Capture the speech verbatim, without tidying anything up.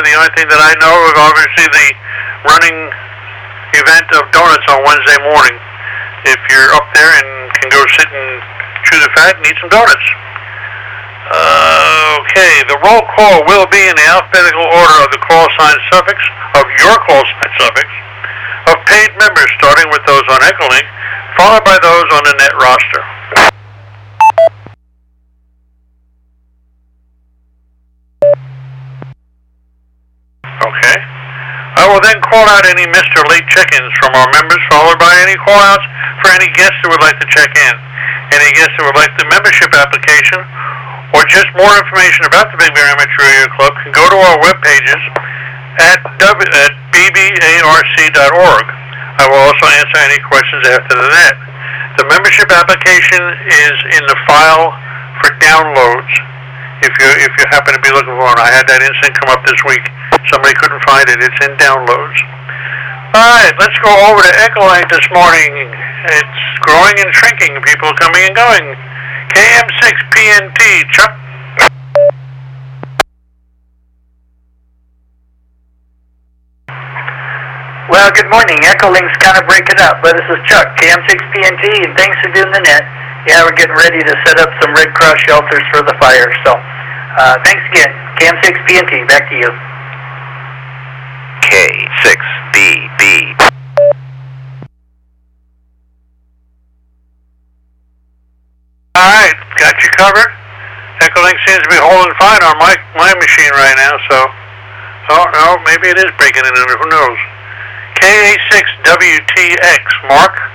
The only thing that I know is obviously the running event of donuts on Wednesday morning. If you're up there and can go sit and chew the fat and eat some donuts. Uh, okay, the roll call will be in the alphabetical order of the call sign suffix, of your call sign suffix, of paid members, starting with those on Echolink, followed by those on the net roster. Okay. I will then call out any missed or late check-ins from our members, followed by any call-outs for any guests who would like to check in. Any guests who would like the membership application or just more information about the Big Bear Amateur Radio Club can go to our web pages at, w, at b b a r c dot org. I will also answer any questions after the net. The membership application is in the file for downloads. If you if you happen to be looking for one, I had that incident come up this week. Somebody couldn't find it. It's in downloads. All right, let's go over to Echolink this morning. It's growing and shrinking. People coming and going. K M six P N T, Chuck. Well, good morning. Echolink's kind of breaking up, but this is Chuck, K M six P N T, and thanks for doing the net. Yeah, we're getting ready to set up some Red Cross shelters for the fire, so uh, thanks again. K M six P N T, back to you. K six B B. All right, got you covered. Echolink seems to be holding fine on my my machine right now, so oh no, maybe it is breaking in. Who knows? K A six W T X, Mark.